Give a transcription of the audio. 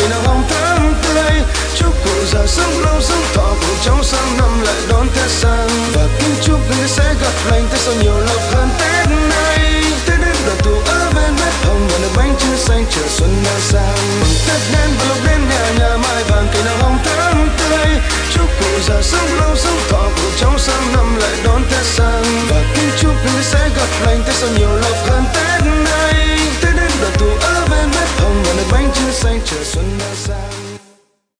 cây nào hồng thắm tươi. Chúc cụ già sống lâu sống thọ, cùng cháu sang năm lại đón Tết sang. Và kính chúc người sẽ gặp lành Tết sau nhiều lộc hơn Tết nay. Tết đến đoàn tụ ở bên bếp hồng, và được bánh trưng xanh chờ xuân đang sang. Tết đến và lúc đến nhà mai vàng, cây nào hồng thắm tươi. Chúc cụ già sống lâu sống thọ, cùng cháu sang năm lại đón Tết sang. Và kính chúc người sẽ gặp lành Tết sau nhiều lộc hơn.